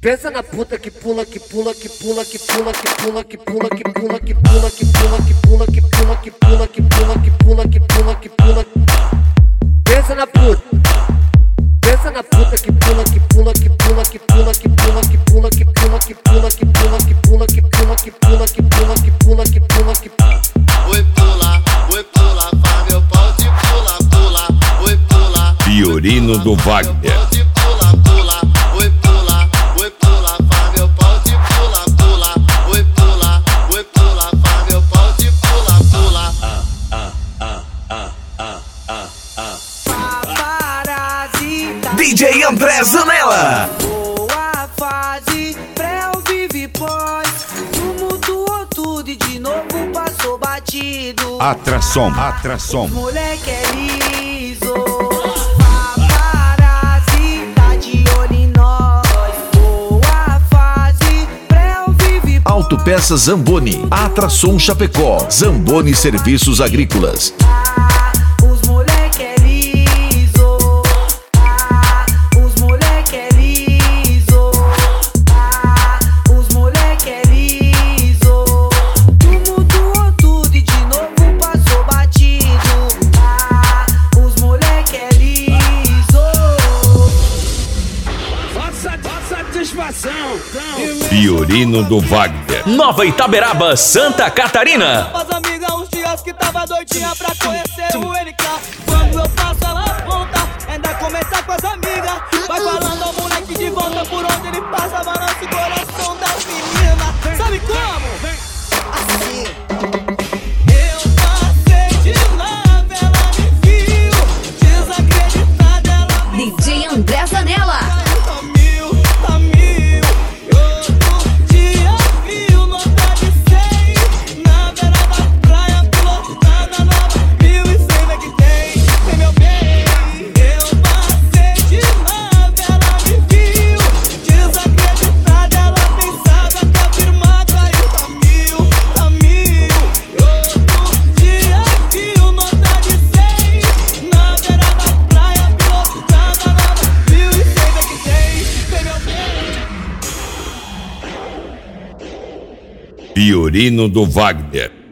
Pensa na puta que pula, que pula, que pula, que pula, que pula, que pula, que pula, que pula, que pula, que pula, que pula, que pula, que pula, que pula, que pula, que pula. Pensa na puta. Pensa na puta que pula, que pula, que pula, que pula, que pula, que pula, que pula, que pula, que pula, que pula, que pula, que pula, que pula, que pula, que pula, que pula. Oi pula, faz meu pau de pula, pula. Oi pula. Fiorino do Wagner. DJ André Zanella. Boa fase, pré ou vive pós. Tumultuou tudo e de novo passou batido. Atração. Os moleque é liso. Paparazzi tá de olho em nós. Boa fase, pré ou vive pós. Autopeças Zamboni. Atração Chapecó. Zamboni Serviços Agrícolas. Os moleque é liso. Os moleque é liso. Os moleque é liso. Tumultuou tudo e de novo passou batido. Os moleque é liso. Satisfação. Fiorino do Wagner. Nova Itaberaba, Santa Catarina. As amigas uns dias que tava doidinha pra conhecer o NK. Quando eu passo ela aponta, ainda começa com as amigas. Vai falando ao moleque de volta por onde ele passa, balança o coração da menina. Sabe como? Assim. Eu passei de leve, ela me viu. Desacreditada, ela me DJ André Zanella. Fiorino do Wagner.